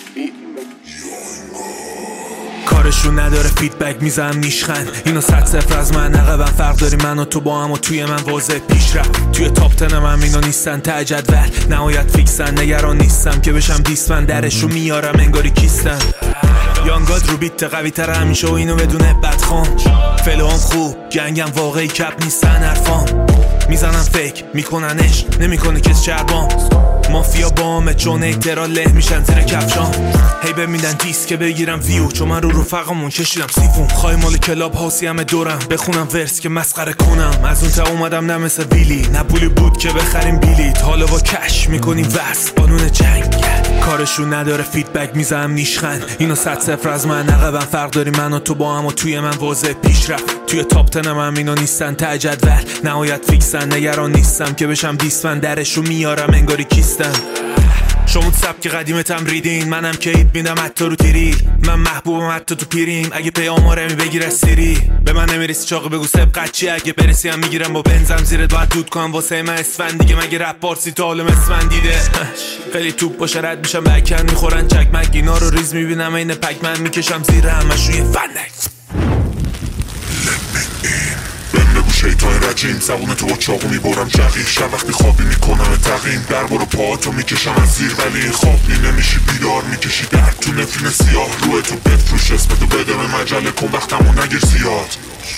کارشون نداره فیدبک میزنم نیشخند اینو 100-0 از من عقبم فرق داری من و تو با هم و توی من واضح پیشرفت توی تاپ تنم هم اینو نیستن ته جدول نهایت فیکسن نگران نیستم که بشم دیسمن درش رو میارم انگاری کیستن یانگاد رو بیت قوی تر همیشه و اینو بدونه بدخوام فلوام خوب جنگم واقعی کپ نیستن حرفام میزنم فیک میکننش نمیکنه کس چربام مافیا بامه چون ایترا له میشن زیر کفشام هی بمیدن دیسک بگیرم ویو چون من رو رفقمون کشیدم سیفون خواهی مال کلاب هاسی همه دورم بخونم ورس که مسخره کنم از اون تا اومدم نه مثل ویلی نه پولی بود که بخریم بیلیت حالا با کش میکنیم وست قانون جنگ کارشون نداره فیدبک میزنم نیشخند اینو 100-0 از من عقبم فرق داری من و تو با هم و توی من واضح پیشرفت توی تاپ تنم هم اینو نیستن ته جدول نهایت فیکسن نگران نیستم که بشم دیسمن درش رو میارم انگاری کیستن شما سبک قدیمتم ریدین منم که اید میدم حتی رو تیری من محبوبم حتی تو پیریم اگه پی آمارمی بگیر از سیری به من نمیرسی چاقی بگو سبقت چی اگه برسی هم میگیرم با بنزم زیرت باید دود کنم واسه من اسفند دیگه مگه رپ پارسی تا حالم اسفند دیده خیلی توپ باشه رد میشم بکن میخورن چکمک اینا رو ریز میبینم این پکمن میکشم زیر همش روی فندک شیطان رجیم زبون تو با چاقو میبرم جقیق شب وقتی خوابی میکنم تقیم در برو پاهاتو میکشم از زیر ولی این خواب نمیشی بیدار میکشی در تو نفرین سیاه روی تو بفروش اسمتو بده به مجله کن وقتمو نگیر زیاد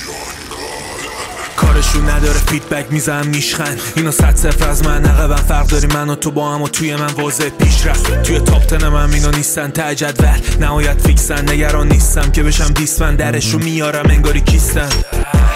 کارشون نداره فیدبک میزنم نیشخند اینو 100-0 از من عقبم فرق داری من و تو با هم و توی من واضح پیشرفت توی تاپ تنم هم اینو نیستن ته جدول نهایت فیکسن نگران نیستم که بشم دیسمن درش رو میارم انگاری کیستن